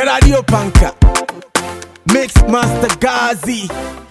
Radio Panka, Mix Master Gazi.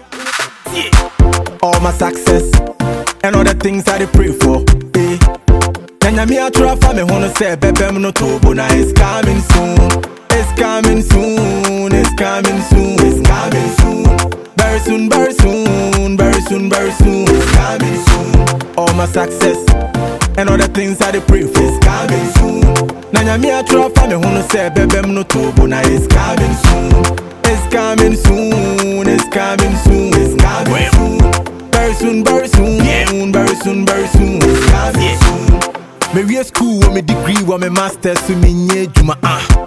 Yeah. All my success and all the things I pray for. Nanya mi atra fa me hono se bebem no tobo na it's coming soon. It's coming soon. It's coming soon. It's coming soon. Very soon, very soon, very soon, very soon. It's coming soon. All my success and all the things I pray for. It's coming soon. Nanya mi atra fa me hono se bebem no tobo na it's coming soon. It's coming soon. It's coming soon. It's coming soon. Very soon, very soon, very soon, very soon. It's coming soon. Me real school with me degree with me master's so me nye juma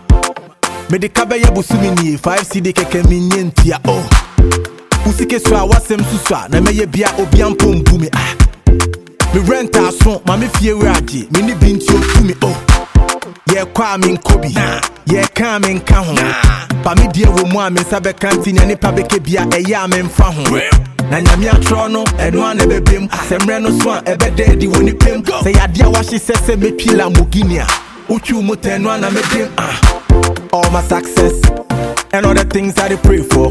me de kabe ya busu me nie 5 CD keke me nye ntia usike so a wasem susua na me ye bia obi ampo mbu me me rent aso ma me fie wraje me ni binti otu me ye kwa me nkobi ye ka me nka ho ba me die wo mu a me sabe kantinya ni pa beke bia eya me mfa ho na nyame atro no eno an ebebem semre no so an ebede di woni pem say ade a wahye sese metwila moginia utwu motenu an amedem all my success and all the things I pray for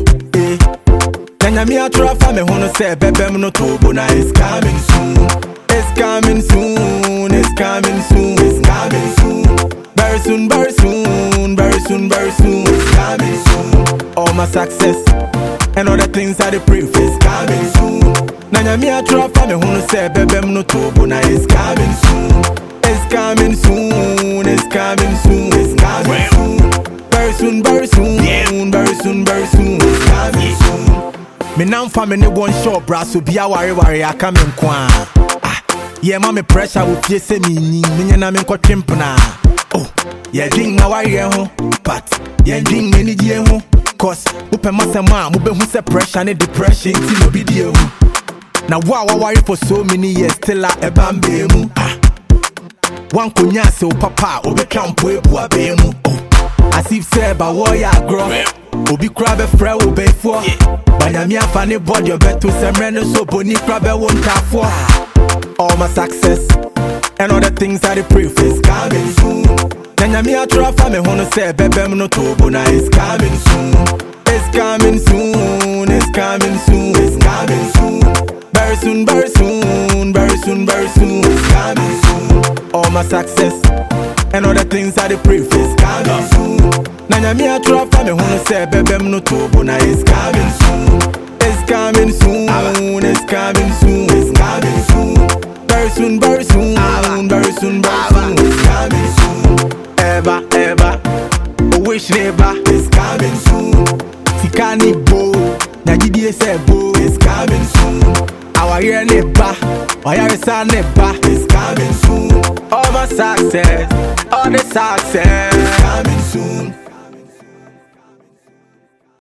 na nyame atro fa me hono say bebem no tobo na it's coming soon. It's coming soon. It's coming soon. It's coming soon. Very soon, very soon, very soon, very soon. It's coming soon. All my success and all the things I pray for is coming soon. Nanya mi atra fa me hono se bebem no tobo na it's coming soon. It's coming soon. It's coming soon. It's coming soon. Very soon, very soon, very soon, very soon. It's coming soon. Me now fa me ne one shot bra so bia ware aka me nkwa. Yeah, mommy pressure will fie se me ni me na me nkotwempna. Yeah, ding na ware ho, but yeah ding me ni die ho. Cause upe masema mube hu se pressure and depression ti no bidie hu na wa worry for so many years still a ebambe mu wan konya se o papa obetwa mpo ebu abe mu as if say ba warrior grow obi kra be frɛ wo before banyame afa ne body obeto semre no so boni kra be won tafo all my success and all the things I pray for is coming soon. Nanya mi atra fa me hono se bebem no tobo na it's coming soon. It's coming soon. It's coming soon. It's coming soon. Very soon, very soon, very soon, very soon. It's coming soon. All my success and all the things I pray for is coming soon. Nanya mi atra fa me hono se bebem no tobo na it's coming soon. It's coming soon. It's coming soon. It's coming soon. Very soon, very soon, very soon, very soon. It's coming soon. Ever, wish never. It's coming soon. Tikani bo, na gidi se bo. It's coming soon. Our year never, our year is never. It's coming soon. All my success, all the success. It's coming